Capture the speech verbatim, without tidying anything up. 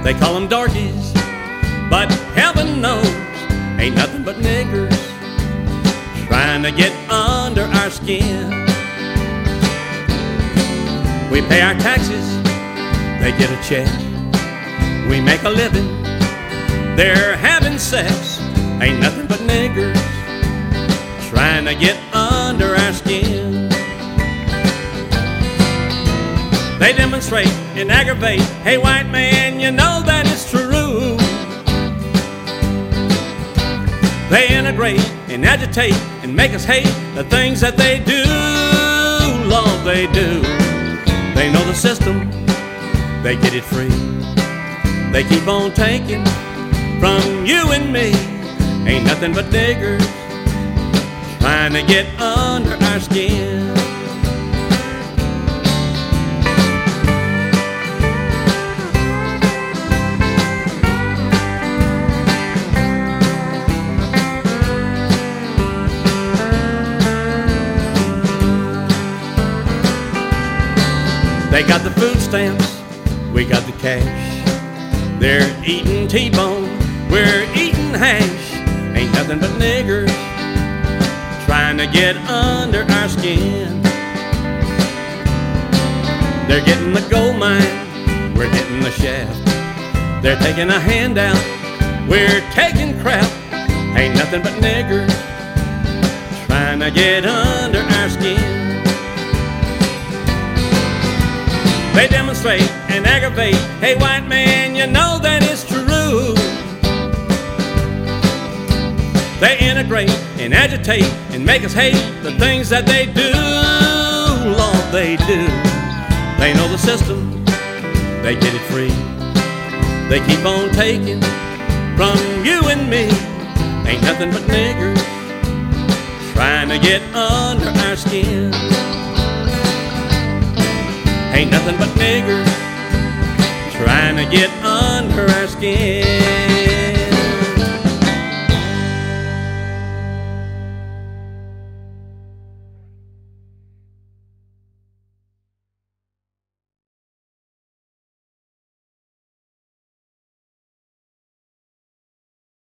They call them darkies, but heaven knows ain't nothing but niggers trying to get under our skin. We pay our taxes, they get a check. We make a living, they're having sex. Ain't nothing but niggers trying to get under our skin. They demonstrate and aggravate. Hey, white man, you know that it's true. They integrate and agitate and make us hate the things that they do. Lord, they do. They know the system, they get it free. They keep on taking from you and me. Ain't nothing but niggers trying to get under our skin. They got the food stamps, we got the cash. They're eating T-bone, we're eating hash. Ain't nothing but niggers trying to get under our skin. They're getting the gold mine, we're getting the shaft. They're taking a handout, we're taking crap. Ain't nothing but niggers trying to get under our skin. They demonstrate and aggravate. Hey, white man, you know that it's true. They integrate and agitate and make us hate the things that they do. Lord, they do. They know the system, they get it free. They keep on taking from you and me. Ain't nothing but niggers trying to get under our skin. Ain't nothing but niggers trying to get under our skin.